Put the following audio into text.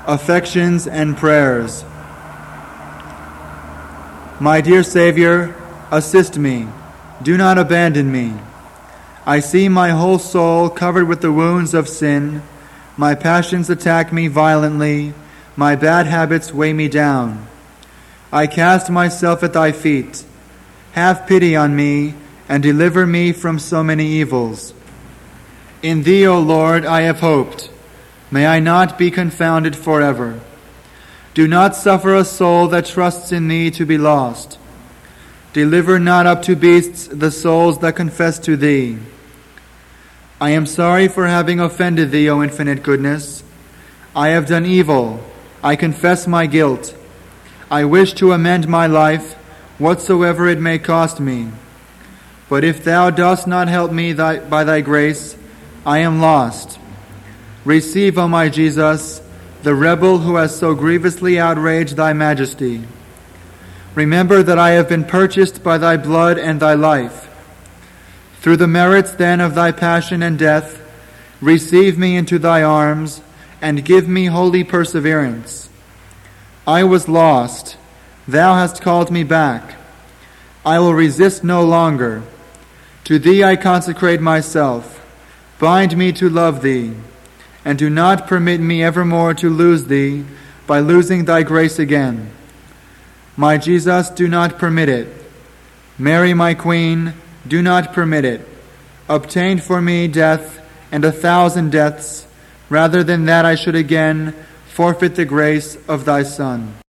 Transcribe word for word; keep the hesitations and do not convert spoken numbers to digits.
affections, and prayers. My dear Savior, assist me. Do not abandon me. I see my whole soul covered with the wounds of sin. My passions attack me violently. My bad habits weigh me down. I cast myself at thy feet. Have pity on me and deliver me from so many evils. In thee, O Lord, I have hoped. May I not be confounded forever. Do not suffer a soul that trusts in thee to be lost. Deliver not up to beasts the souls that confess to thee. I am sorry for having offended thee, O infinite goodness. I have done evil. I confess my guilt. I wish to amend my life, whatsoever it may cost me. But if thou dost not help me thy, by thy grace, I am lost. Receive, O my Jesus, the rebel who has so grievously outraged thy majesty. Remember that I have been purchased by thy blood and thy life. Through the merits then of thy passion and death, receive me into thy arms, and give me holy perseverance. I was lost. Thou hast called me back. I will resist no longer. To thee I consecrate myself. Bind me to love thee, and do not permit me evermore to lose thee by losing thy grace again. My Jesus, do not permit it. Mary, my Queen, do not permit it. Obtain for me death and a thousand deaths, rather than that I should again forfeit the grace of thy Son.